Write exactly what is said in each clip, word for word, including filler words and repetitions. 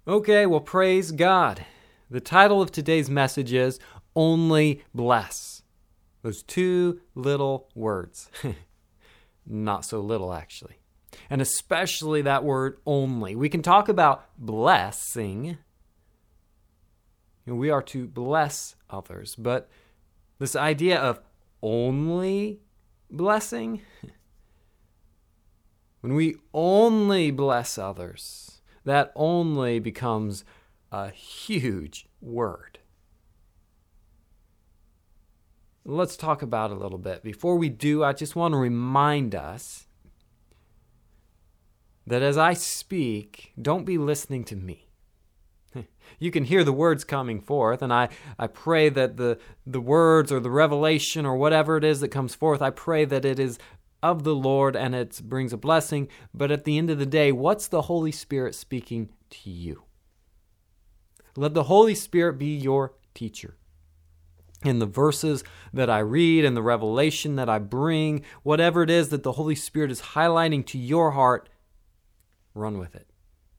Okay, well, praise God. The title of today's message is Only Bless. Those two little words. Not so little, actually. And especially that word only. We can talk about blessing. You know, we are to bless others, but this idea of only blessing, when we only bless others, that only becomes a huge word. Let's talk about it a little bit. Before we do, I just want to remind us that as I speak, don't be listening to me. You can hear the words coming forth, and I, I pray that the, the words or the revelation or whatever it is that comes forth, I pray that it is of the Lord and it brings a blessing. But at the end of the day, what's the Holy Spirit speaking to you? Let the Holy Spirit be your teacher. In the verses that I read and the revelation that I bring, whatever it is that the Holy Spirit is highlighting to your heart, run with it.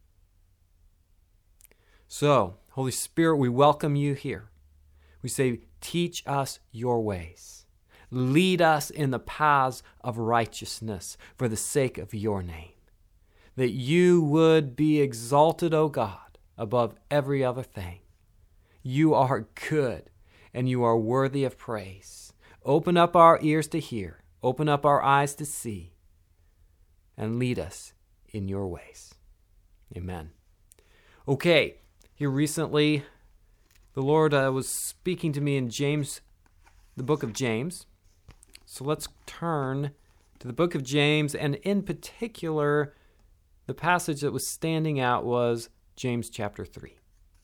So, Holy Spirit, we welcome you here. We say, teach us your ways. Lead us in the paths of righteousness for the sake of your name. That you would be exalted, O God, above every other thing. You are good and you are worthy of praise. Open up our ears to hear. Open up our eyes to see. And lead us in your ways. Amen. Okay, here recently, the Lord uh, was speaking to me in James, the book of James. So let's turn to the book of James, and in particular, the passage that was standing out was James chapter three.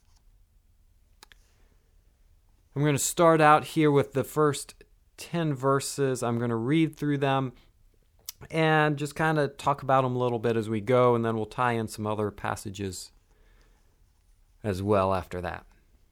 I'm going to start out here with the first ten verses. I'm going to read through them and just kind of talk about them a little bit as we go, and then we'll tie in some other passages as well after that.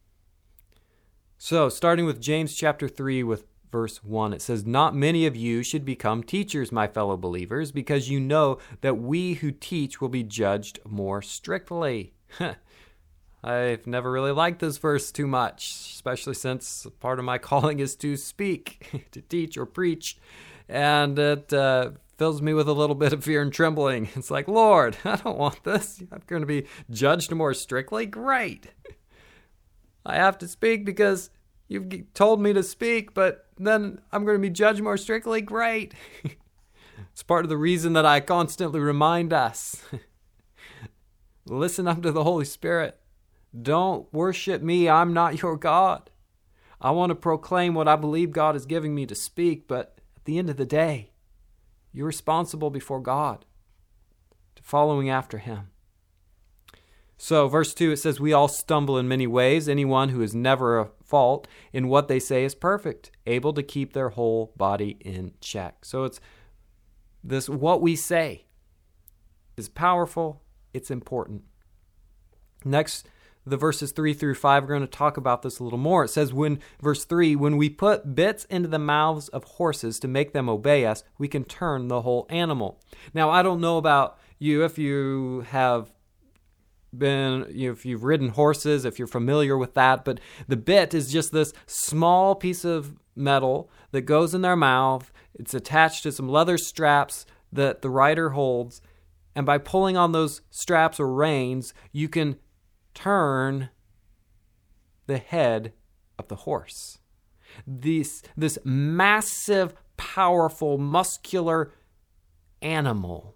So, starting with James chapter three with verse one, it says, "Not many of you should become teachers, my fellow believers, because you know that we who teach will be judged more strictly." I've never really liked this verse too much, especially since part of my calling is to speak, to teach or preach, and it uh, fills me with a little bit of fear and trembling. It's like, Lord, I don't want this. I'm going to be judged more strictly? Great. I have to speak because you've told me to speak, but then I'm going to be judged more strictly? Great. It's part of the reason that I constantly remind us. Listen up to the Holy Spirit. Don't worship me. I'm not your God. I want to proclaim what I believe God is giving me to speak, but at the end of the day, you're responsible before God to following after him. So, verse two, it says, "We all stumble in many ways. Anyone who is never at fault in what they say is perfect, able to keep their whole body in check." So it's this, what we say is powerful. It's important. Next, the verses three through five, we're going to talk about this a little more. It says, when verse three, "When we put bits into the mouths of horses to make them obey us, we can turn the whole animal." Now, I don't know about you, if you have been, you know, if you've ridden horses, if you're familiar with that, but the bit is just this small piece of metal that goes in their mouth. It's attached to some leather straps that the rider holds, and by pulling on those straps or reins, you can turn the head of the horse. This, this massive, powerful, muscular animal,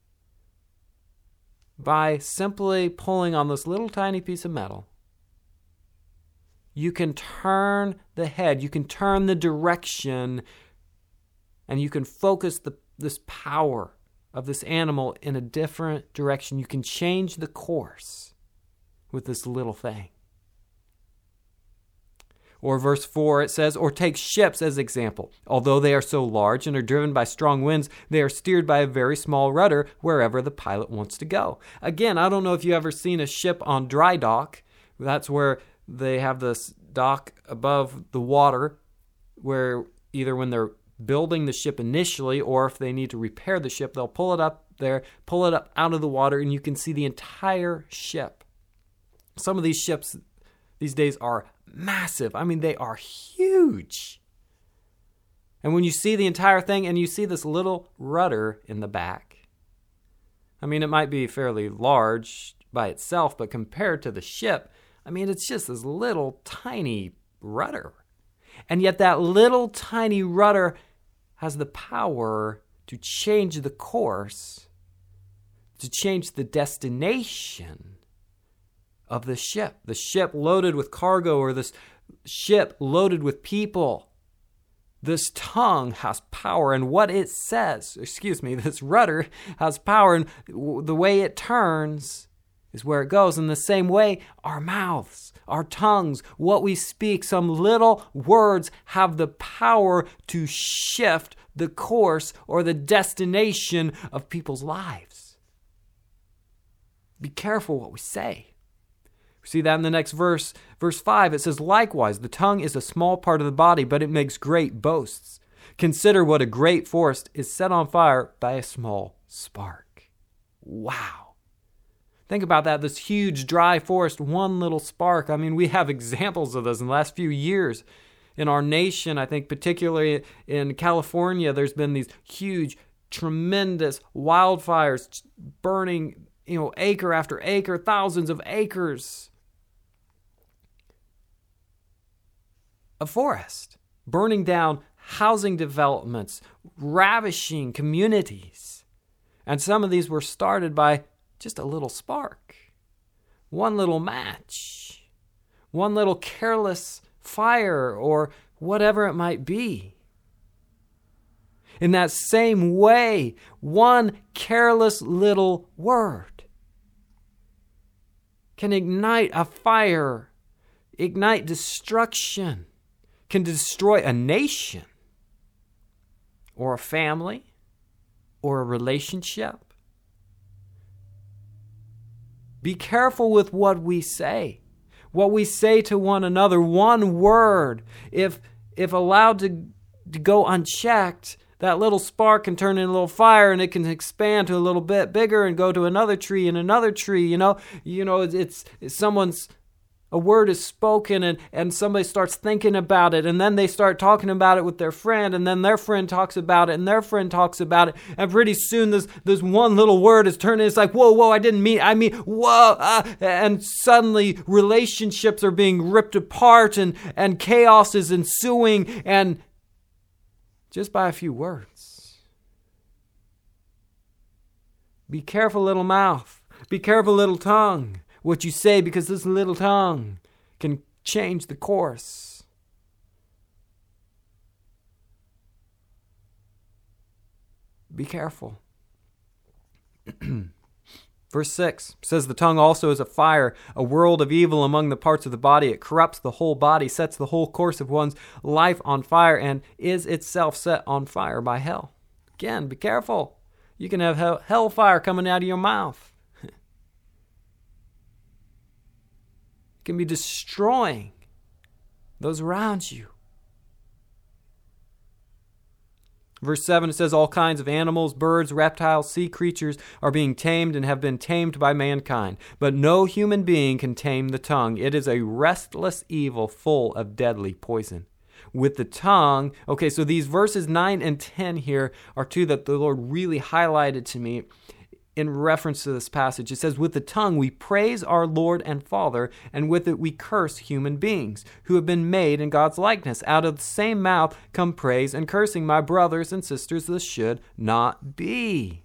by simply pulling on this little tiny piece of metal, you can turn the head, you can turn the direction, and you can focus the, this power of this animal in a different direction. You can change the course with this little thing. Or verse four, it says, "Or take ships as example. Although they are so large and are driven by strong winds, they are steered by a very small rudder wherever the pilot wants to go." Again, I don't know if you've ever seen a ship on dry dock. That's where they have this dock above the water, where either when they're building the ship initially, or if they need to repair the ship, they'll pull it up there, pull it up out of the water, and you can see the entire ship. Some of these ships these days are massive. I mean, they are huge. And when you see the entire thing and you see this little rudder in the back, I mean, it might be fairly large by itself, but compared to the ship, I mean, it's just this little tiny rudder. And yet that little tiny rudder has the power to change the course, to change the destination of the ship. The ship loaded with cargo, or this ship loaded with people. This tongue has power, and what it says, excuse me, this rudder has power, and the way it turns is where it goes. In the same way, our mouths, our tongues, what we speak, some little words have the power to shift the course or the destination of people's lives. Be careful what we say. We see that in the next verse, verse five. It says, likewise, the tongue is a small part of the body, but it makes great boasts. Consider what a great forest is set on fire by a small spark. Wow. Think about that, this huge dry forest, one little spark. I mean, we have examples of this in the last few years in our nation. I think particularly in California, there's been these huge, tremendous wildfires burning, you know, acre after acre, thousands of acres of forest, burning down housing developments, ravishing communities. And some of these were started by just a little spark, one little match, one little careless fire, or whatever it might be. In that same way, one careless little word can ignite a fire, ignite destruction, can destroy a nation, or a family, or a relationship. Be careful with what we say, what we say to one another. One word, if if allowed to, to go unchecked, that little spark can turn into a little fire, and it can expand to a little bit bigger and go to another tree and another tree. You know, you know, it's, it's someone's a word is spoken, and, and somebody starts thinking about it, and then they start talking about it with their friend, and then their friend talks about it, and their friend talks about it, and pretty soon this this one little word is turned, and it's like, whoa, whoa, I didn't mean, I mean, whoa, uh, and suddenly relationships are being ripped apart, and, and chaos is ensuing, and just by a few words. Be careful, little mouth. Be careful, little tongue, what you say, because this little tongue can change the course. Be careful. Verse six says, the tongue also is a fire, a world of evil among the parts of the body. It corrupts the whole body, sets the whole course of one's life on fire, and is itself set on fire by hell. Again, be careful. You can have hell, hellfire coming out of your mouth. Can be destroying those around you. Verse seven, it says, all kinds of animals, birds, reptiles, sea creatures are being tamed and have been tamed by mankind. But no human being can tame the tongue. It is a restless evil full of deadly poison. With the tongue, okay, so these verses nine and ten here are two that the Lord really highlighted to me in reference to this passage. It says, with the tongue we praise our Lord and Father, and with it we curse human beings who have been made in God's likeness. Out of the same mouth come praise and cursing. My brothers and sisters, this should not be.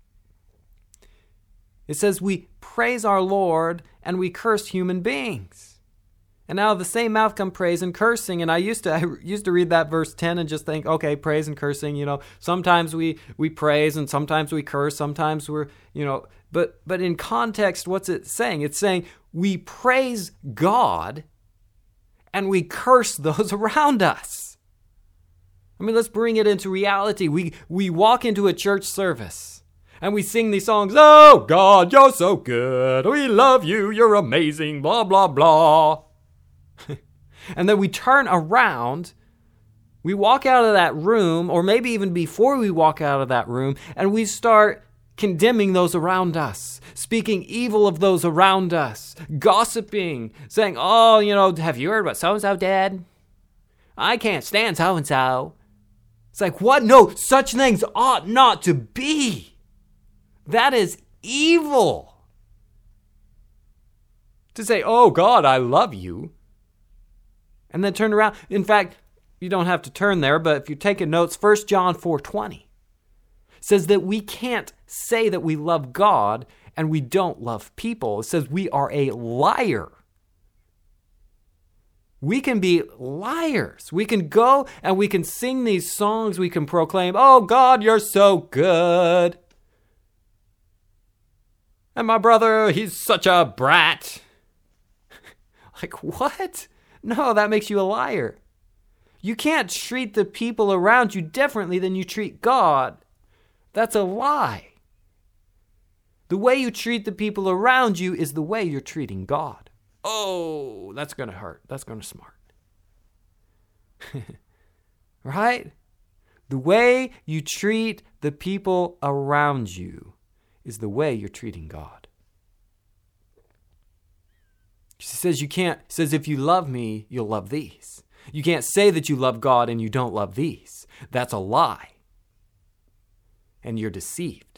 It says we praise our Lord and we curse human beings. And out of the same mouth come praise and cursing. And I used to I used to read that verse ten and just think, okay, praise and cursing, you know, sometimes we, we praise and sometimes we curse, sometimes we're, you know, but but in context, what's it saying? It's saying we praise God and we curse those around us. I mean, let's bring it into reality. We we walk into a church service and we sing these songs, oh God, you're so good, we love you, you're amazing, blah, blah, blah. And then we turn around, we walk out of that room, or maybe even before we walk out of that room, and we start condemning those around us, speaking evil of those around us, gossiping, saying, oh, you know, have you heard what so-and-so did? I can't stand so-and-so. It's like, what? No, such things ought not to be. That is evil. To say, oh, God, I love you. And then turn around. In fact, you don't have to turn there, but if you're taking notes, First John four twenty says that we can't say that we love God and we don't love people. It says we are a liar. We can be liars. We can go and we can sing these songs. We can proclaim, oh, God, you're so good. And my brother, he's such a brat. Like, what? No, that makes you a liar. You can't treat the people around you differently than you treat God. That's a lie. The way you treat the people around you is the way you're treating God. Oh, that's going to hurt. That's going to smart. Right? The way you treat the people around you is the way you're treating God. She says you can't, says if you love me, you'll love these. You can't say that you love God and you don't love these. That's a lie. And you're deceived.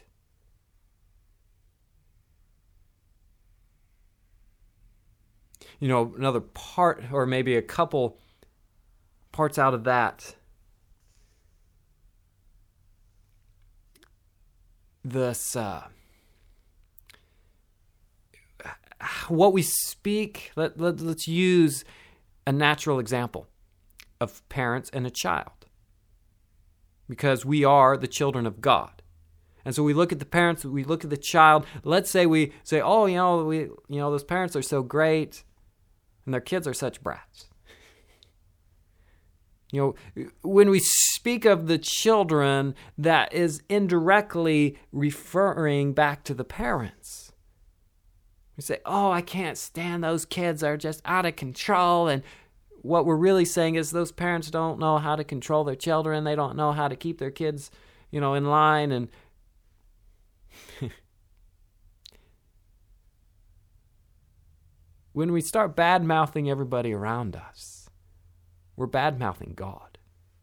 You know, another part, or maybe a couple parts out of that. This, uh, what we speak, let, let, let's use a natural example of parents and a child. Because we are the children of God. And so we look at the parents, we look at the child. Let's say we say, oh, you know, we, you know, those parents are so great and their kids are such brats. You know, when we speak of the children, that is indirectly referring back to the parents. We say, oh, I can't stand those kids. They're just out of control. And what we're really saying is those parents don't know how to control their children. They don't know how to keep their kids, you know, in line. And when we start bad-mouthing everybody around us, we're bad-mouthing God.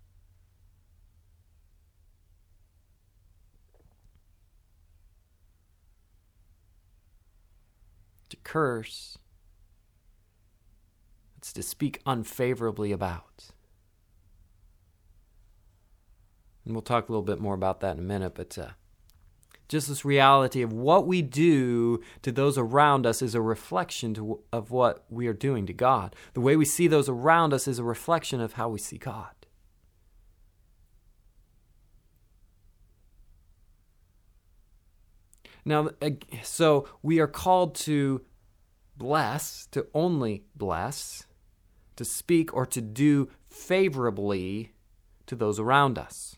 To curse, it's to speak unfavorably about. And we'll talk a little bit more about that in a minute, but uh, just this reality of what we do to those around us is a reflection to, of what we are doing to God. The way we see those around us is a reflection of how we see God. Now, so we are called to bless, to only bless, to speak or to do favorably to those around us.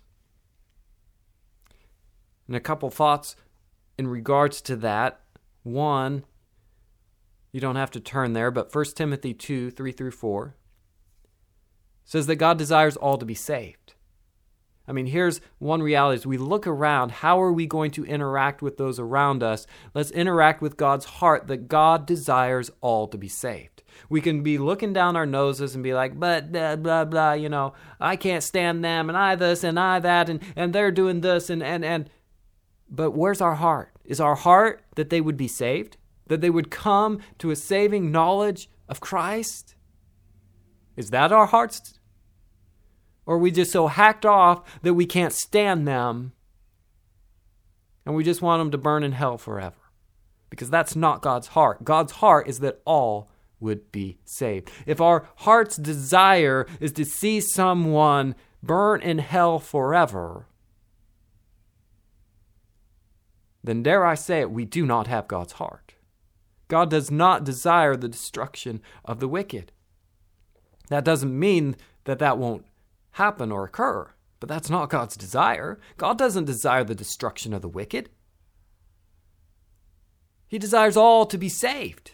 And a couple thoughts in regards to that. One, you don't have to turn there, but First Timothy two, three through four says that God desires all to be saved. I mean, here's one reality. As we look around, how are we going to interact with those around us? Let's interact with God's heart that God desires all to be saved. We can be looking down our noses and be like, but blah, blah, blah, you know, I can't stand them, and I this, and I that, and, and they're doing this, and, and, and. But where's our heart? Is our heart that they would be saved? That they would come to a saving knowledge of Christ? Is that our hearts? Or are we just so hacked off that we can't stand them and we just want them to burn in hell forever? Because that's not God's heart. God's heart is that all would be saved. If our heart's desire is to see someone burn in hell forever, then dare I say it, we do not have God's heart. God does not desire the destruction of the wicked. That doesn't mean that that won't happen or occur, but that's not God's desire. God doesn't desire the destruction of the wicked. He desires all to be saved.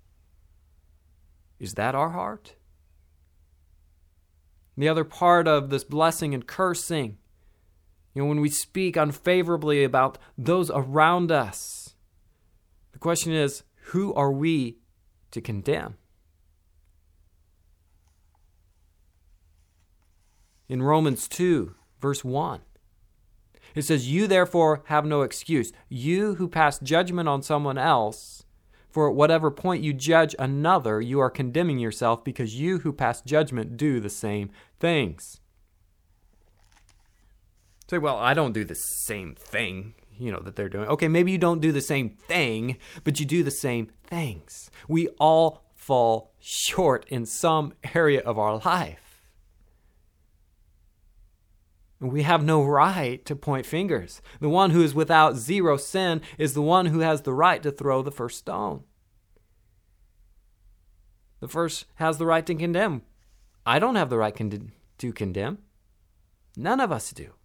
Is that our heart? The other part of this blessing and cursing, You know, when we speak unfavorably about those around us, the question is, who are we to condemn? In Romans two, verse one, it says, "You therefore have no excuse, you who pass judgment on someone else, for at whatever point you judge another, you are condemning yourself, because you who pass judgment do the same things." Say, well, I don't do the same thing, you know, that they're doing. Okay, maybe you don't do the same thing, but you do the same things. We all fall short in some area of our life. And we have no right to point fingers. The one who is without zero sin is the one who has the right to throw the first stone. The first has the right to condemn. I don't have the right con- to condemn. None of us do.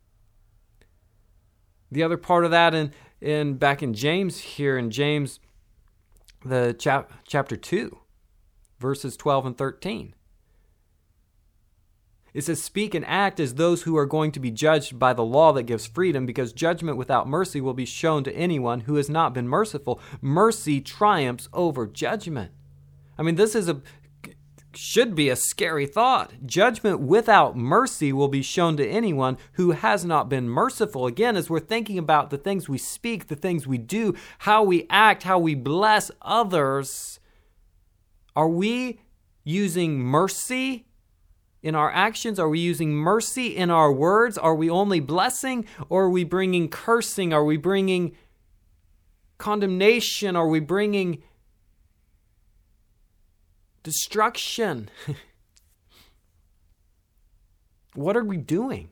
The other part of that in, in back in James here, in James, the chap, chapter two, verses twelve and thirteen. It says, "Speak and act as those who are going to be judged by the law that gives freedom, because judgment without mercy will be shown to anyone who has not been merciful. Mercy triumphs over judgment." I mean, this is a should be a scary thought. Judgment without mercy will be shown to anyone who has not been merciful. Again, as we're thinking about the things we speak, the things we do, how we act, how we bless others, are we using mercy in our actions? Are we using mercy in our words? Are we only blessing, or are we bringing cursing? Are we bringing condemnation? Are we bringing destruction? What are we doing?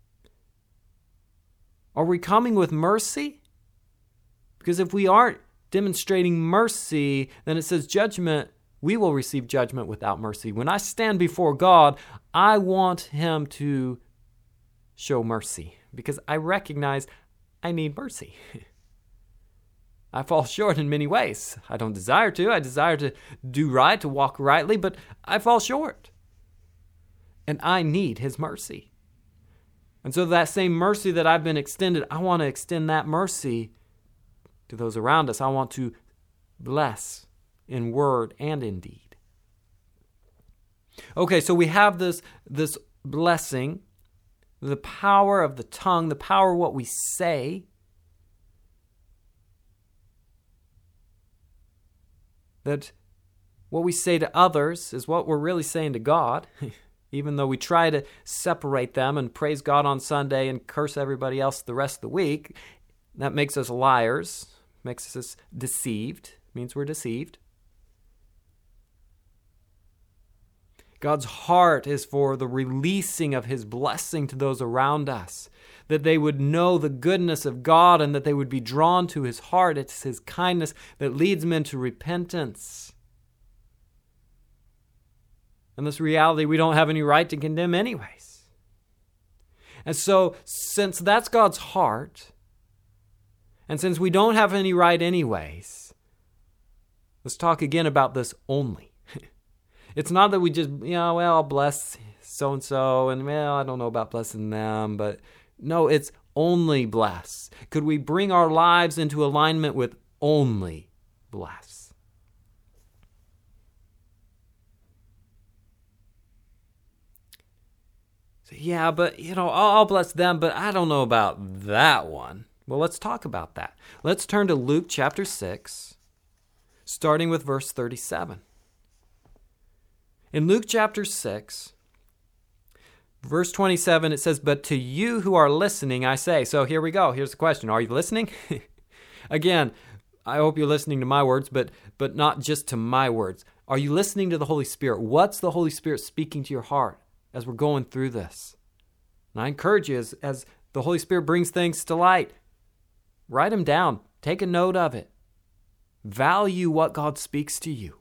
Are we coming with mercy? Because if we aren't demonstrating mercy, then it says judgment, we will receive judgment without mercy. When I stand before God, I want Him to show mercy, because I recognize I need mercy. I fall short in many ways. I don't desire to. I desire to do right, to walk rightly, but I fall short. And I need His mercy. And so that same mercy that I've been extended, I want to extend that mercy to those around us. I want to bless in word and in deed. Okay, so we have this, this blessing, the power of the tongue, the power of what we say. That what we say to others is what we're really saying to God, even though we try to separate them and praise God on Sunday and curse everybody else the rest of the week. That makes us liars, makes us deceived, means we're deceived. God's heart is for the releasing of His blessing to those around us, that they would know the goodness of God and that they would be drawn to His heart. It's His kindness that leads men to repentance. And this reality we don't have any right to condemn anyways. And so, since that's God's heart, and since we don't have any right anyways, let's talk again about this only. It's not that we just, you know, well, I'll bless so-and-so, and, well, I don't know about blessing them, but no, it's only bless. Could we bring our lives into alignment with only bless? So, yeah, but, you know, I'll, I'll bless them, but I don't know about that one. Well, let's talk about that. Let's turn to Luke chapter six, starting with verse thirty-seven. In Luke chapter six, verse twenty-seven, it says, "But to you who are listening, I say." So here we go. Here's the question. Are you listening? Again, I hope you're listening to my words, but but not just to my words. Are you listening to the Holy Spirit? What's the Holy Spirit speaking to your heart as we're going through this? And I encourage you, as, as the Holy Spirit brings things to light, write them down. Take a note of it. Value what God speaks to you.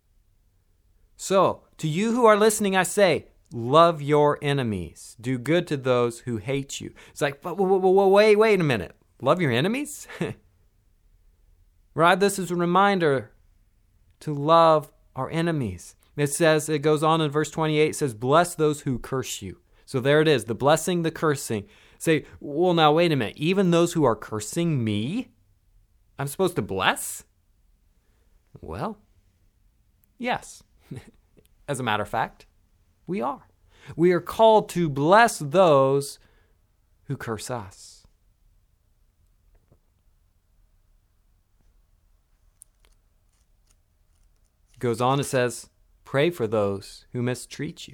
So, to you who are listening, I say, love your enemies. Do good to those who hate you. It's like, but wait, wait a minute. Love your enemies? Right? This is a reminder to love our enemies. It says, it goes on in verse twenty-eight, it says, bless those who curse you. So there it is, the blessing, the cursing. say, well, now wait a minute. Even those who are cursing me, I'm supposed to bless? Well, yes. As a matter of fact, we are. We are called to bless those who curse us. It goes on, it says, pray for those who mistreat you.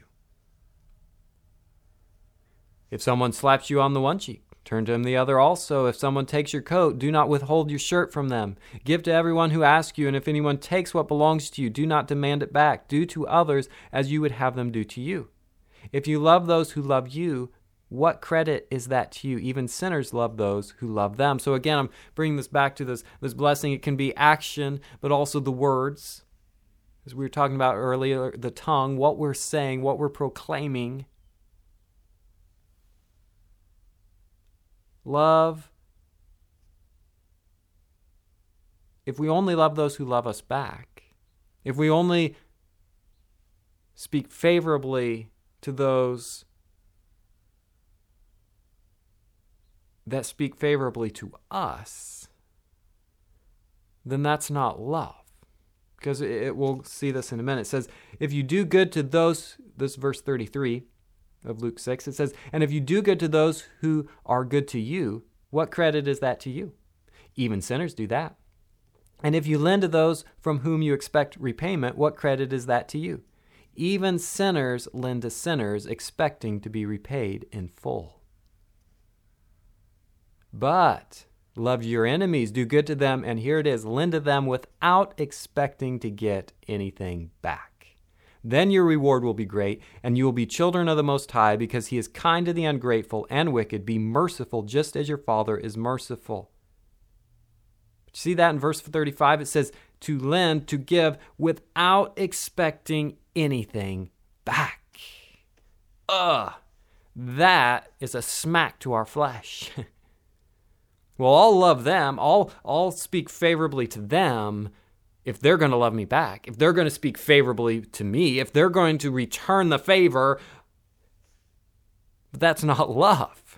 If someone slaps you on the one cheek, turn to him the other also. If someone takes your coat, do not withhold your shirt from them. Give to everyone who asks you, and if anyone takes what belongs to you, do not demand it back. Do to others as you would have them do to you. If you love those who love you, what credit is that to you? Even sinners love those who love them. So again, I'm bringing this back to this, this blessing. It can be action, but also the words. As we were talking about earlier, the tongue, what we're saying, what we're proclaiming. Love. If we only love those who love us back, if we only speak favorably to those that speak favorably to us, then that's not love. Because it, it, we'll see this in a minute. It says, if you do good to those, this verse thirty-three of Luke six, it says, and if you do good to those who are good to you, what credit is that to you? Even sinners do that. And if you lend to those from whom you expect repayment, what credit is that to you? Even sinners lend to sinners, expecting to be repaid in full. But love your enemies, do good to them, and here it is, lend to them without expecting to get anything back. Then your reward will be great, and you will be children of the Most High, because he is kind to the ungrateful and wicked. Be merciful, just as your Father is merciful. But you see that in verse thirty-five? It says to lend, to give, without expecting anything back. Ugh, that is a smack to our flesh. Well, I'll love them. I'll, I'll speak favorably to them if they're going to love me back, if they're going to speak favorably to me, if they're going to return the favor. But that's not love.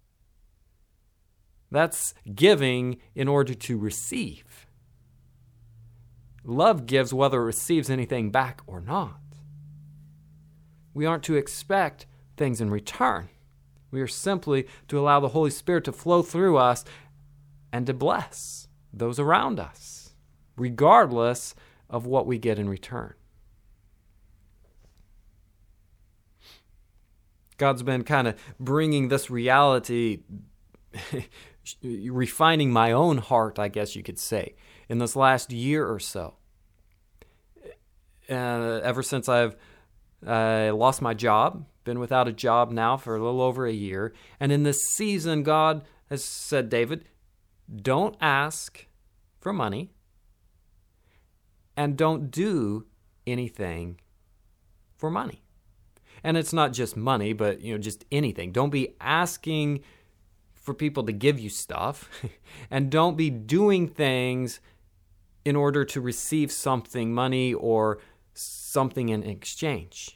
That's giving in order to receive. Love gives whether it receives anything back or not. We aren't to expect things in return. We are simply to allow the Holy Spirit to flow through us and to bless those around us, regardless of what we get in return. God's been kind of bringing this reality, refining my own heart, I guess you could say, in this last year or so. Uh, ever since I've uh, lost my job, been without a job now for a little over a year. And in this season, God has said, David, don't ask for money and don't do anything for money. And it's not just money, but you know, just anything. Don't be asking for people to give you stuff and don't be doing things in order to receive something, money or something in exchange.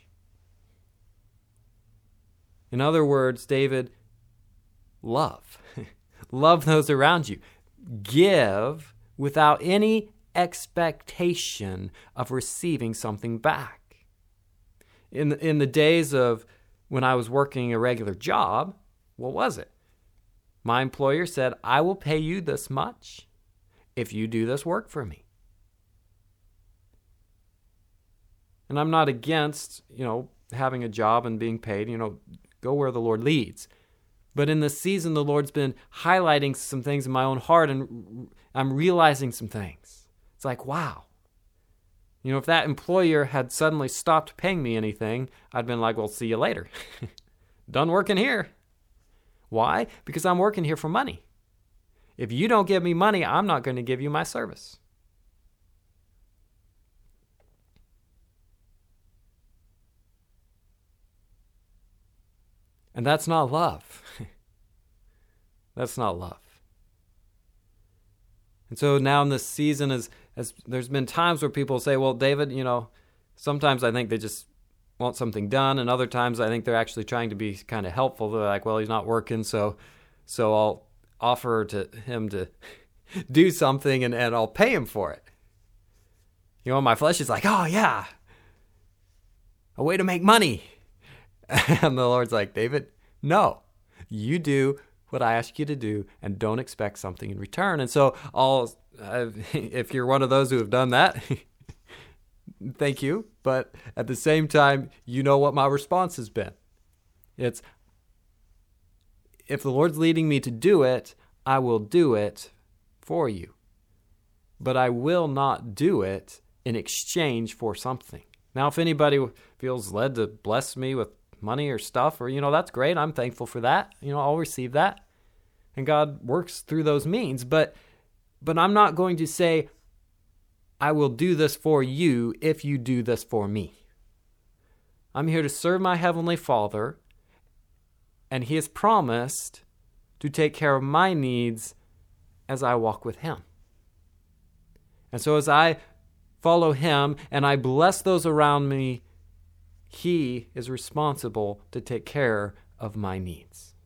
In other words, David, love. Love those around you. Give without any expectation of receiving something back. In the, in the days of when I was working a regular job, what was it? My employer said, I will pay you this much if you do this work for me. And I'm not against, you know, having a job and being paid, you know, go where the Lord leads. But in this season, the Lord's been highlighting some things in my own heart, and I'm realizing some things. It's like, wow. You know, if that employer had suddenly stopped paying me anything, I'd been like, well, see you later. Done working here. Why? Because I'm working here for money. If you don't give me money, I'm not going to give you my service. And that's not love. That's not love. And so now in this season, as, as there's been times where people say, well, David, you know, sometimes I think they just want something done, and other times I think they're actually trying to be kind of helpful. They're like, well, he's not working, so so I'll offer to him to do something, and, and I'll pay him for it. You know, my flesh is like, oh, yeah, a way to make money. And the Lord's like, David, no, you do what I ask you to do and don't expect something in return. And so I'll, uh, if you're one of those who have done that, thank you. But at the same time, you know what my response has been. It's, if the Lord's leading me to do it, I will do it for you. But I will not do it in exchange for something. Now, if anybody feels led to bless me with money or stuff, or, you know, that's great. I'm thankful for that. You know, I'll receive that. And God works through those means. But, but I'm not going to say, I will do this for you if you do this for me. I'm here to serve my Heavenly Father, and He has promised to take care of my needs as I walk with Him. And so as I follow Him and I bless those around me, He is responsible to take care of my needs.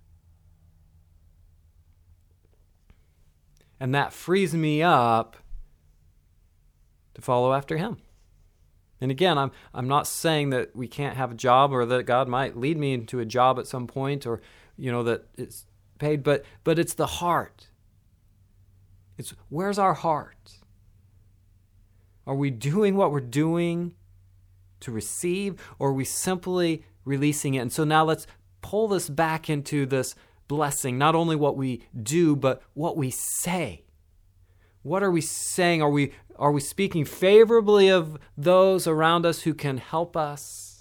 And that frees me up to follow after Him. And again, I'm I'm not saying that we can't have a job, or that God might lead me into a job at some point, or, you know, that it's paid, but but it's the heart. It's, where's our heart? Are we doing what we're doing to receive, or are we simply releasing it? And so now let's pull this back into this blessing, not only what we do, but what we say. What are we saying? Are we are we speaking favorably of those around us who can help us,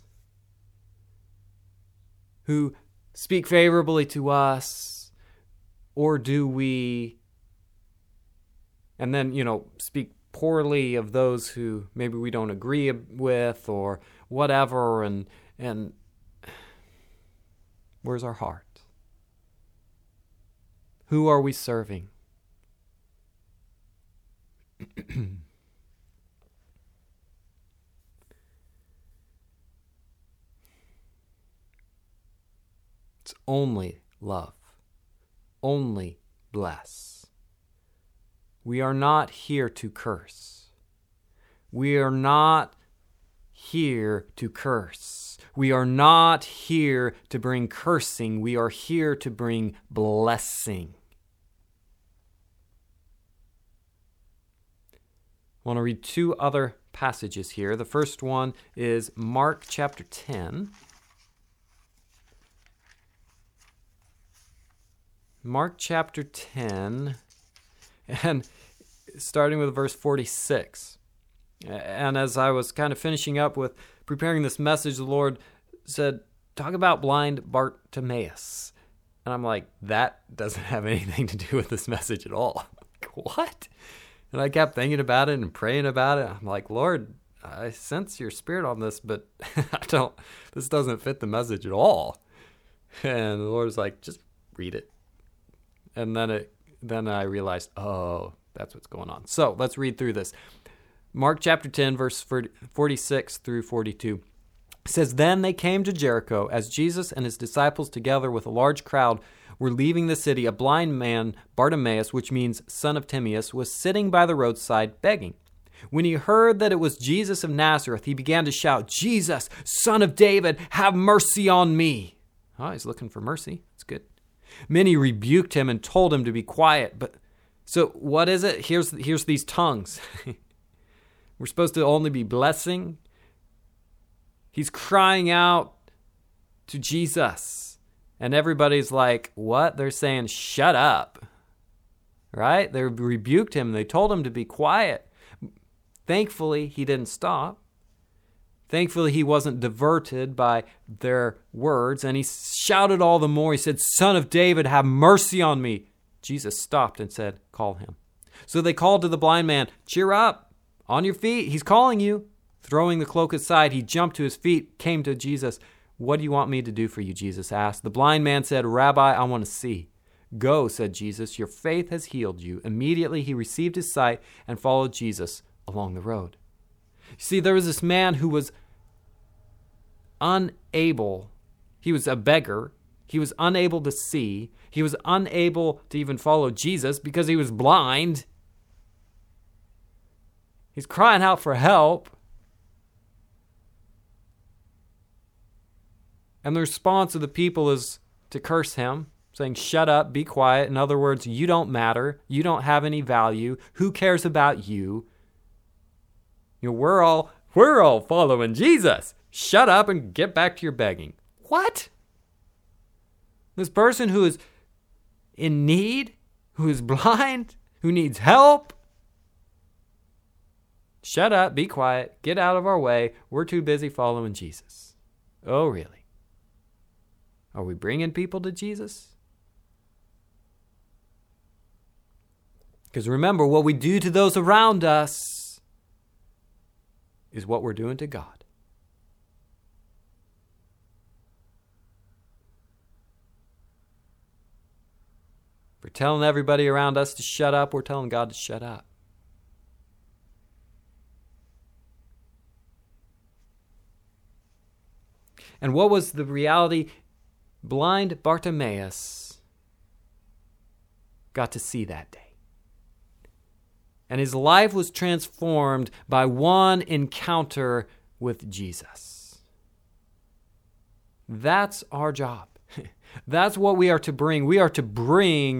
who speak favorably to us? Or do we, and then, you know, speak poorly of those who maybe we don't agree with, or whatever, and and where's our heart? Who are we serving? It's only love, only bless. We are not here to curse. We are not here to curse. We are not here to bring cursing. We are here to bring blessing. I want to read two other passages here. The first one is Mark chapter ten. Mark chapter ten, and starting with verse forty-six. And as I was kind of finishing up with preparing this message, the Lord said, talk about blind Bartimaeus. And I'm like, that doesn't have anything to do with this message at all. Like, what? And I kept thinking about it and praying about it. I'm like, Lord, I sense your spirit on this, but I don't, this doesn't fit the message at all. And the Lord's like, just read it. And then it, then I realized, oh, that's what's going on. So let's read through this. Mark chapter ten, verse forty-six through forty-two. It says, then they came to Jericho. As Jesus and his disciples, together with a large crowd, were leaving the city, a blind man, Bartimaeus, which means son of Timaeus, was sitting by the roadside begging. When he heard that it was Jesus of Nazareth, he began to shout, Jesus, son of David, have mercy on me. Oh, he's looking for mercy. That's good. Many rebuked him and told him to be quiet. But so what is it? Here's, here's these tongues. We're supposed to only be blessing. He's crying out to Jesus. And everybody's like, what? They're saying, shut up. Right? They rebuked him. They told him to be quiet. Thankfully, he didn't stop. Thankfully, he wasn't diverted by their words. And he shouted all the more. He said, Son of David, have mercy on me. Jesus stopped and said, call him. So they called to the blind man, cheer up. On your feet. He's calling you. Throwing the cloak aside, he jumped to his feet, came to Jesus. What do you want me to do for you? Jesus asked. The blind man said, Rabbi, I want to see. Go, said Jesus. Your faith has healed you. Immediately he received his sight and followed Jesus along the road. See, there was this man who was unable, he was a beggar. He was unable to see. He was unable to even follow Jesus because he was blind. He's crying out for help. And the response of the people is to curse him, saying, shut up, be quiet. In other words, you don't matter. You don't have any value. Who cares about you? You know, we're all, we're all following Jesus. Shut up and get back to your begging. What? This person who is in need, who is blind, who needs help. Shut up, be quiet, get out of our way. We're too busy following Jesus. Oh, really? Are we bringing people to Jesus? Because remember, what we do to those around us is what we're doing to God. If we're telling everybody around us to shut up, we're telling God to shut up. And what was the reality? Blind Bartimaeus got to see that day. And his life was transformed by one encounter with Jesus. That's our job. That's what we are to bring. We are to bring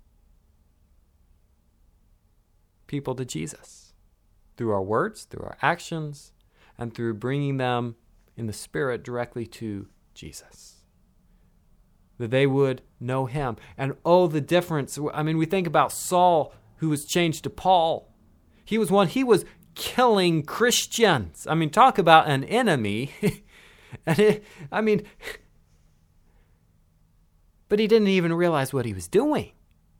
people to Jesus through our words, through our actions, and through bringing them in the Spirit directly to Jesus. That they would know him. And oh, the difference. I mean, we think about Saul, who was changed to Paul. He was one, he was killing Christians. I mean, talk about an enemy. and it, I mean, but he didn't even realize what he was doing.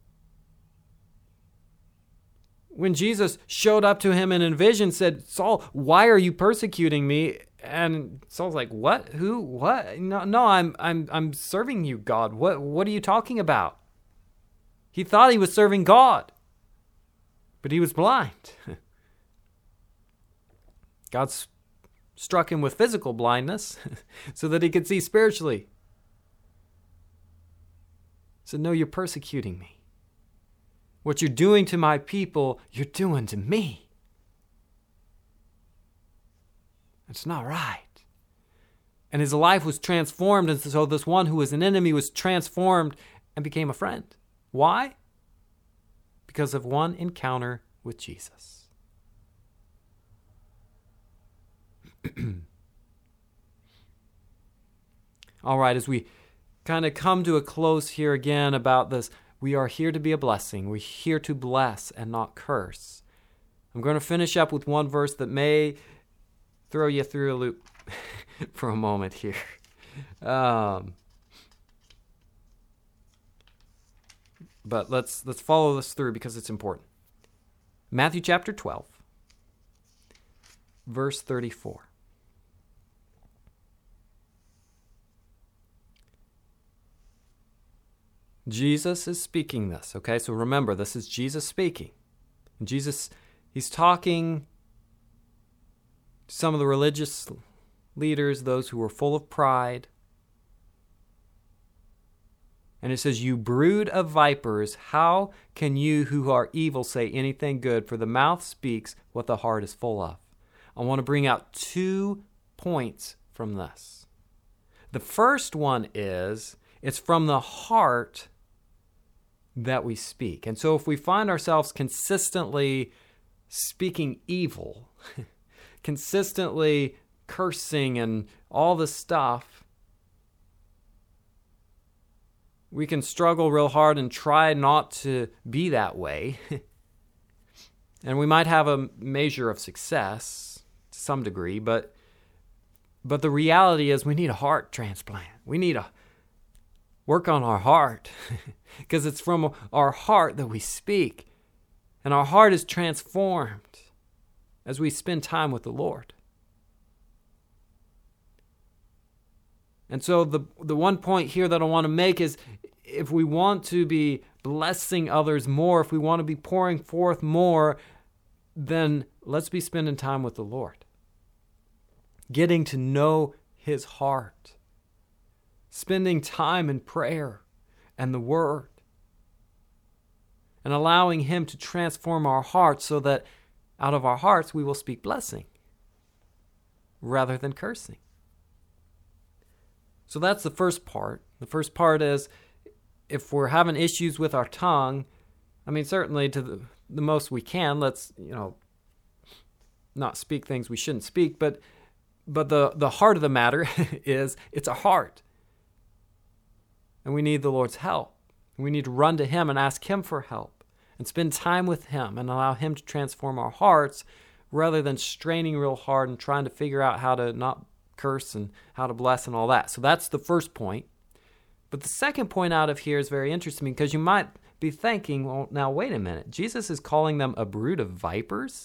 When Jesus showed up to him and in a vision said, Saul, why are you persecuting me? And Saul's like, what? Who? What? No, no, I'm I'm I'm serving you, God. What what are you talking about? He thought he was serving God, but he was blind. God struck him with physical blindness so that he could see spiritually. He said, no, you're persecuting me. What you're doing to my people, you're doing to me. It's not right. And his life was transformed, and so this one who was an enemy was transformed and became a friend. Why? Because of one encounter with Jesus. All right, as we kind of come to a close here again about this, we are here to be a blessing. We're here to bless and not curse. I'm going to finish up with one verse that may throw you through a loop for a moment here. Um, but let's let's follow this through because it's important. Matthew chapter twelve, verse thirty-four. Jesus is speaking this, okay? So remember, this is Jesus speaking. And Jesus, he's talking to some of the religious leaders, those who were full of pride. And it says, you brood of vipers, how can you who are evil say anything good? For the mouth speaks what the heart is full of. I want to bring out two points from this. The first one is, it's from the heart that we speak. And so if we find ourselves consistently speaking evil, consistently cursing and all this stuff, we can struggle real hard and try not to be that way. And we might have a measure of success to some degree, but but the reality is we need a heart transplant. We need to work on our heart because it's from our heart that we speak. And our heart is transformed as we spend time with the Lord. And so the the one point here that I want to make is, if we want to be blessing others more, if we want to be pouring forth more, then let's be spending time with the Lord. Getting to know his heart. Spending time in prayer and the Word. And allowing him to transform our hearts so that out of our hearts we will speak blessing rather than cursing. So that's the first part. The first part is if we're having issues with our tongue, I mean, certainly to the, the most we can, let's, you know, not speak things we shouldn't speak, but but the, the heart of the matter is it's a heart. And we need the Lord's help. We need to run to him and ask him for help and spend time with him and allow him to transform our hearts rather than straining real hard and trying to figure out how to not curse and how to bless and all that. So that's the first point. But the second point out of here is very interesting because you might be thinking, well, now wait a minute. Jesus is calling them a brood of vipers?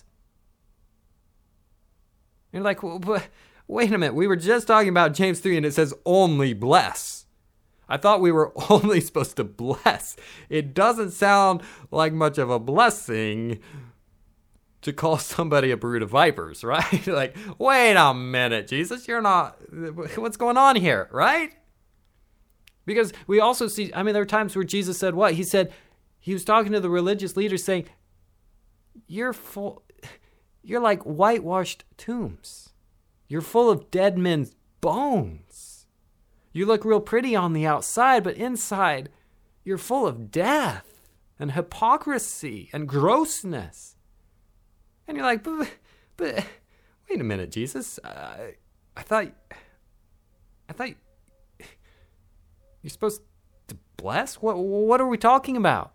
You're like, well, but wait a minute. We were just talking about James three and it says only bless. I thought we were only supposed to bless. It doesn't sound like much of a blessing to call somebody a brood of vipers, right? Like, wait a minute, Jesus, you're not, what's going on here, right? Because we also see, I mean, there are times where Jesus said what? He said, he was talking to the religious leaders saying, you're full, you're like whitewashed tombs. You're full of dead men's bones. You look real pretty on the outside, but inside, you're full of death and hypocrisy and grossness. And you're like, but, but wait a minute, Jesus. Uh, I thought, I thought you're supposed to bless? What, what are we talking about?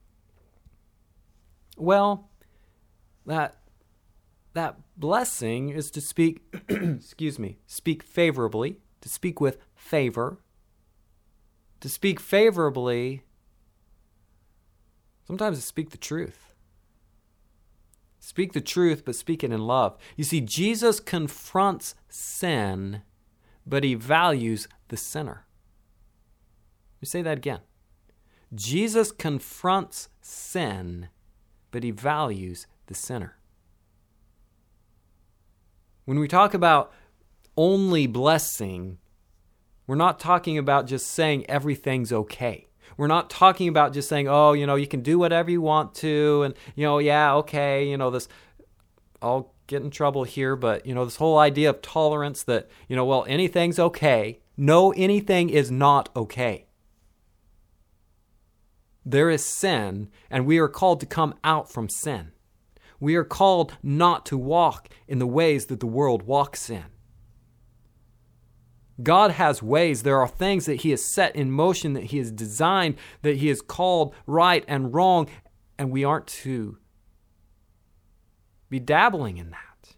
Well, that that blessing is to speak, excuse me, speak favorably, to speak with favor. To speak favorably, sometimes to speak the truth. Speak the truth, but speak it in love. You see, Jesus confronts sin, but he values the sinner. Let me say that again. Jesus confronts sin, but he values the sinner. When we talk about only blessing, we're not talking about just saying everything's okay. We're not talking about just saying, oh, you know, you can do whatever you want to, and, you know, yeah, okay, you know, this, I'll get in trouble here, but, you know, this whole idea of tolerance that, you know, well, anything's okay. No, anything is not okay. There is sin, and we are called to come out from sin. We are called not to walk in the ways that the world walks in. God has ways. There are things that he has set in motion, that he has designed, that he has called right and wrong, and we aren't to be dabbling in that.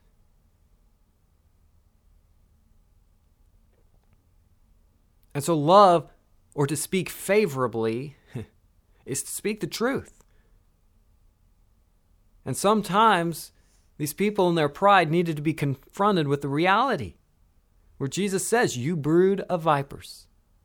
And so love, or to speak favorably, is to speak the truth. And sometimes these people in their pride needed to be confronted with the reality where Jesus says, you brood of vipers.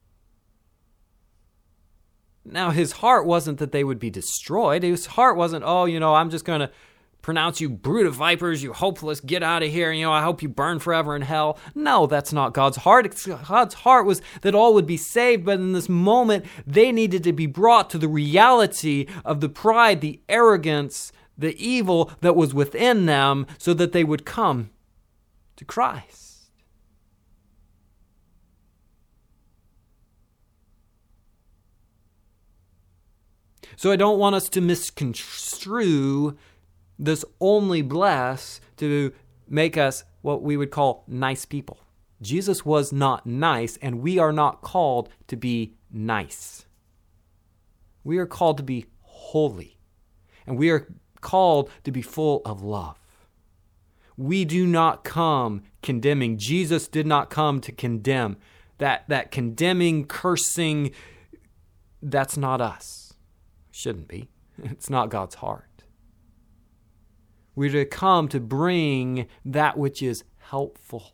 Now, his heart wasn't that they would be destroyed. His heart wasn't, oh, you know, I'm just going to pronounce you brood of vipers, you hopeless, get out of here, you know, I hope you burn forever in hell. No, that's not God's heart. God's heart was that all would be saved, but in this moment, they needed to be brought to the reality of the pride, the arrogance, the evil that was within them so that they would come to Christ. So I don't want us to misconstrue this only bless to make us what we would call nice people. Jesus was not nice, and we are not called to be nice. We are called to be holy, and we are called to be full of love. We do not come condemning. Jesus did not come to condemn. That, that condemning, cursing, that's not us. Shouldn't be. It's not God's heart. We're to come to bring that which is helpful.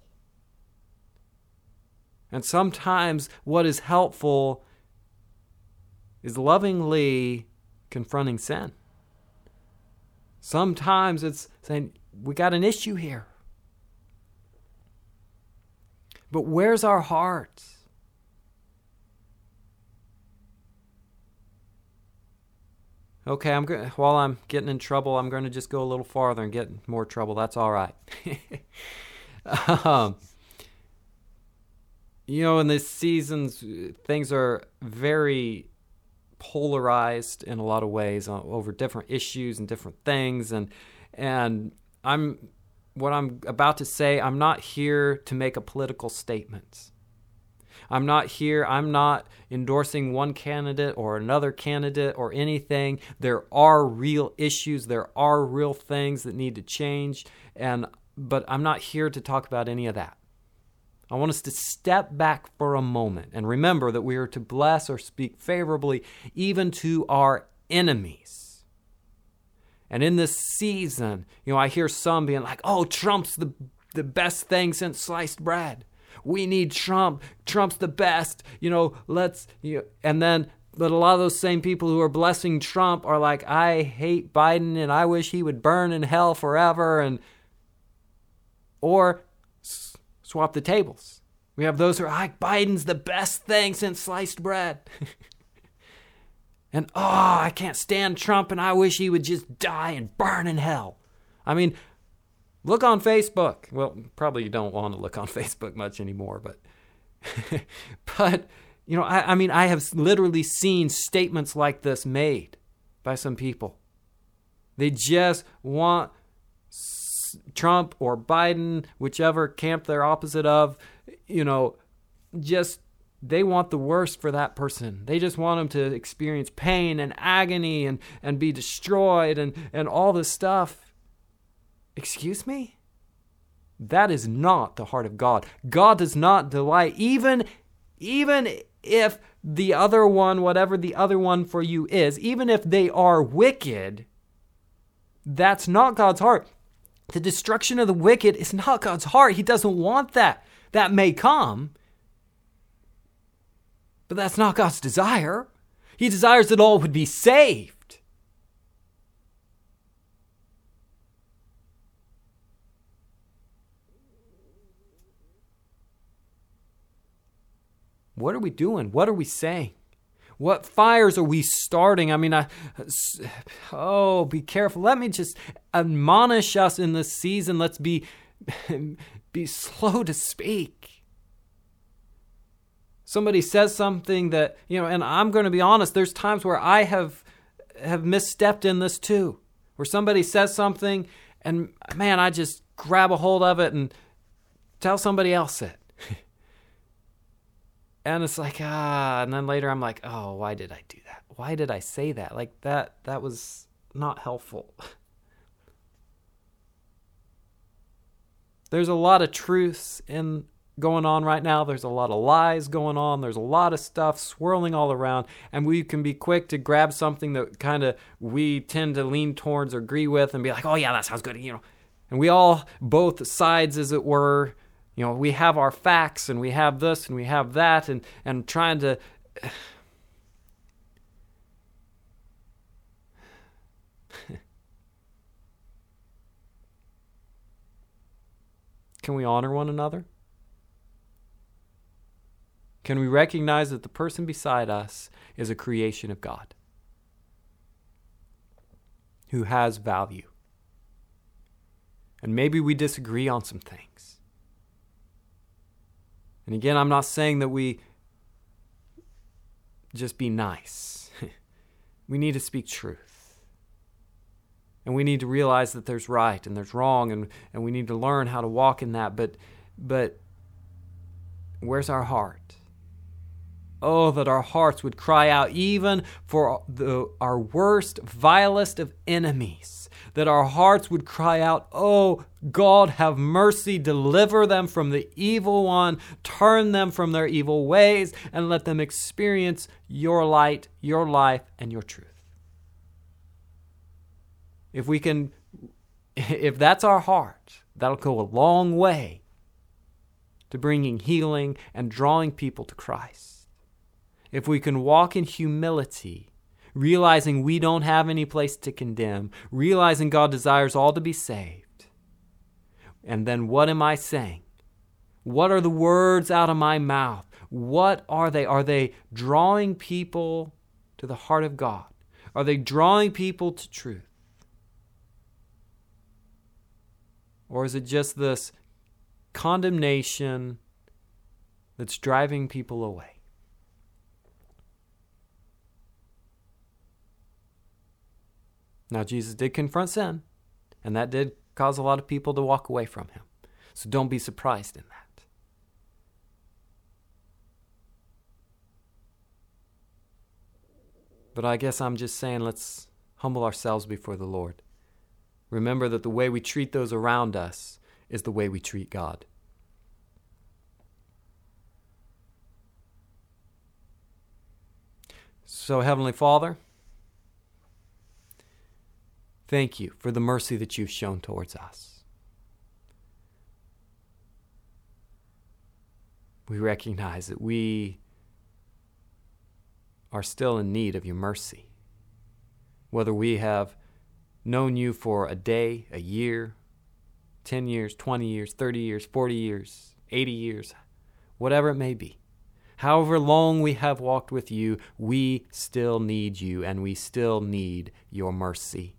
And sometimes what is helpful is lovingly confronting sin. Sometimes it's saying, we got an issue here. But where's our heart? Okay, I'm going. While I'm getting in trouble, I'm going to just go a little farther and get in more trouble. That's all right. um, you know, in this seasons, things are very polarized in a lot of ways uh, over different issues and different things, and and I'm what I'm about to say. I'm not here to make a political statement. I'm not here, I'm not endorsing one candidate or another candidate or anything. There are real issues, there are real things that need to change, and but I'm not here to talk about any of that. I want us to step back for a moment and remember that we are to bless or speak favorably even to our enemies. And in this season, you know, I hear some being like, oh, Trump's the, the best thing since sliced bread. We need Trump. Trump's the best. You know, let's, you know, and then, but a lot of those same people who are blessing Trump are like, I hate Biden and I wish he would burn in hell forever. And, or s- swap the tables. We have those who are like, Biden's the best thing since sliced bread. And, oh, I can't stand Trump and I wish he would just die and burn in hell. I mean, look on Facebook. Well, probably you don't want to look on Facebook much anymore, but, but you know, I, I mean, I have literally seen statements like this made by some people. They just want s- Trump or Biden, whichever camp they're opposite of, you know, just, they want the worst for that person. They just want them to experience pain and agony and, and be destroyed and, and all this stuff. Excuse me? That is not the heart of God. God does not delight, even, even if the other one, whatever the other one for you is, even if they are wicked, that's not God's heart. The destruction of the wicked is not God's heart. He doesn't want that. That may come, but that's not God's desire. He desires that all would be saved. What are we doing? What are we saying? What fires are we starting? I mean, I, oh, be careful. Let me just admonish us in this season. Let's be, be slow to speak. Somebody says something that, you know, and I'm going to be honest, there's times where I have, have misstepped in this too, where somebody says something and man, I just grab a hold of it and tell somebody else it. And it's like, ah, and then later I'm like, oh, why did I do that? Why did I say that? Like that, that was not helpful. There's a lot of truths in going on right now. There's a lot of lies going on. There's a lot of stuff swirling all around. And we can be quick to grab something that kind of we tend to lean towards or agree with and be like, oh yeah, that sounds good. You know, and we all, both sides as it were, you know, we have our facts and we have this and we have that and, and trying to... Can we honor one another? Can we recognize that the person beside us is a creation of God who has value? And maybe we disagree on some things. And again, I'm not saying that we just be nice. We need to speak truth. And we need to realize that there's right and there's wrong, and, and we need to learn how to walk in that. But, but where's our heart? Oh, that our hearts would cry out even for the, our worst, vilest of enemies. That our hearts would cry out, oh, God, have mercy, deliver them from the evil one, turn them from their evil ways, and let them experience your light, your life, and your truth. If we can, if that's our heart, that'll go a long way to bringing healing and drawing people to Christ. If we can walk in humility, realizing we don't have any place to condemn, realizing God desires all to be saved. And then what am I saying? What are the words out of my mouth? What are they? Are they drawing people to the heart of God? Are they drawing people to truth? Or is it just this condemnation that's driving people away? Now, Jesus did confront sin, and that did cause a lot of people to walk away from him. So don't be surprised in that. But I guess I'm just saying, let's humble ourselves before the Lord. Remember that the way we treat those around us is the way we treat God. So, Heavenly Father, thank you for the mercy that you've shown towards us. We recognize that we are still in need of your mercy. Whether we have known you for a day, a year, ten years, twenty years, thirty years, forty years, eighty years, whatever it may be. However long we have walked with you, we still need you, and we still need your mercy.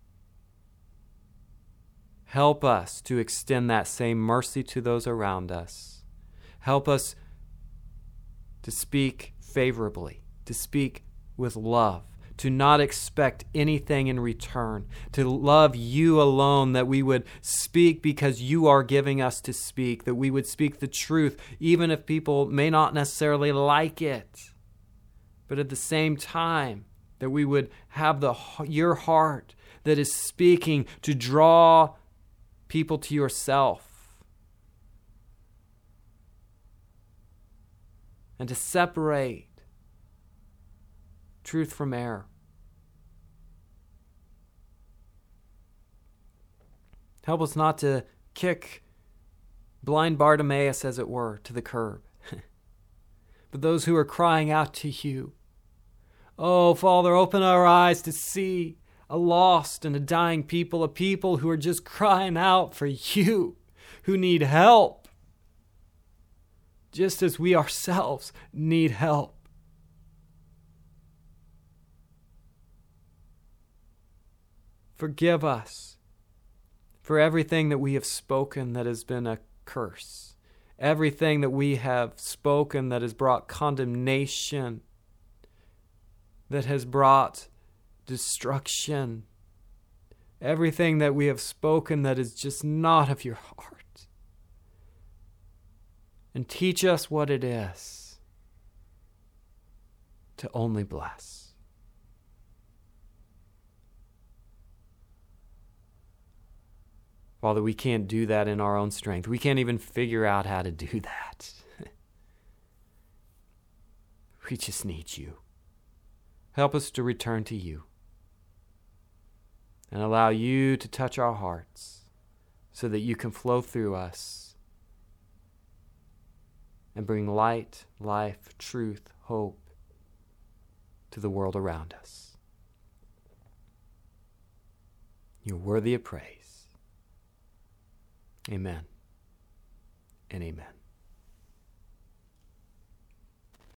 Help us to extend that same mercy to those around us. Help us to speak favorably, to speak with love, to not expect anything in return, to love you alone, that we would speak because you are giving us to speak, that we would speak the truth, even if people may not necessarily like it. But at the same time, that we would have the your heart that is speaking to draw people to yourself and to separate truth from error. Help us not to kick blind Bartimaeus, as it were, to the curb, but those who are crying out to you. Oh, Father, open our eyes to see a lost and a dying people, a people who are just crying out for you, who need help, just as we ourselves need help. Forgive us for everything that we have spoken that has been a curse, everything that we have spoken that has brought condemnation, that has brought destruction, everything that we have spoken that is just not of your heart. And teach us what it is to only bless. Father, we can't do that in our own strength. We can't even figure out how to do that. We just need you. Help us to return to you and allow you to touch our hearts so that you can flow through us and bring light, life, truth, hope to the world around us. You're worthy of praise. Amen and amen.